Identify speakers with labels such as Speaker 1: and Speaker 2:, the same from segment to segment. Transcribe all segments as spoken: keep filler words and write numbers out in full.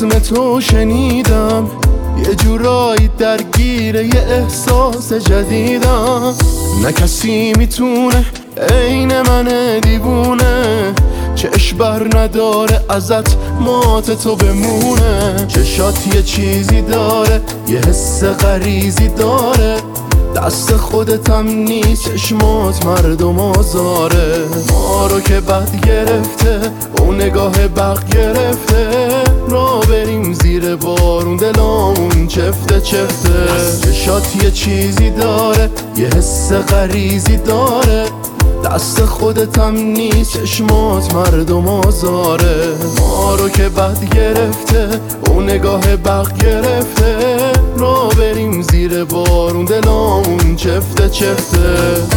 Speaker 1: زبون تو شنیدم یه جورایی درگیر یه احساس جدیدم. نه کسی میتونه عین من دیوونه چشم بر نداره ازت مات تو بمونه. چشات یه چیزی داره یه حس غریزی داره دست خودتم نیست چشمات مردم آزاره. ما رو که بد گرفته اون نگاه بق گرفته را بریم زیر بارون دلامون چفته چفته. چشات یه چیزی داره یه حس غریزی داره دست خودتم نیست چشمات مردم آزاره. ما رو که بد گرفته اون نگاه بق گرفته را بریم زیر بارون دلامون چفته چفته.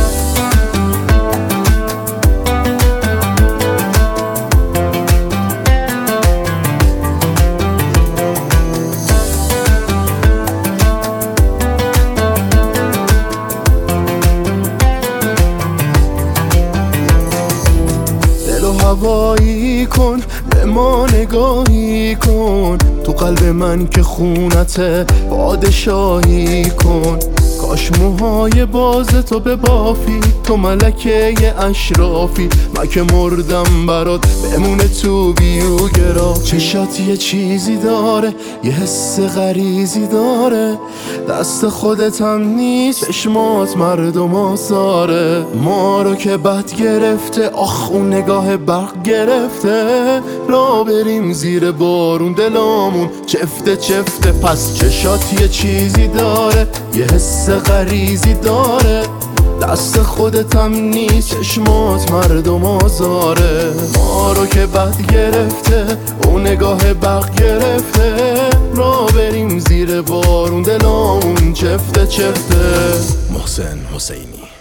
Speaker 1: هوایی کن به ما نگاهی کن تو قلب من که خونته پادشاهی کن. کاش موهای باز تو ببافی تو ملکه اشرافی من که مردم برات بمونه تو بیو گرا. چشات یه چیزی داره یه حس غریزی داره دست خودتم نیست چشمات مردم آزاره. ما رو که بد گرفته آخ اون نگاه برق گرفته را بریم زیر بارون دلامون چفته چفته. پس چشات یه چیزی داره یه حس غریزی داره دست خودتم نیست چشمات مردم آزاره. ما رو که بد گرفته اون نگاه بق گرفته را بریم زیر بارون دلامون چفته چفته.
Speaker 2: محسن حسینی.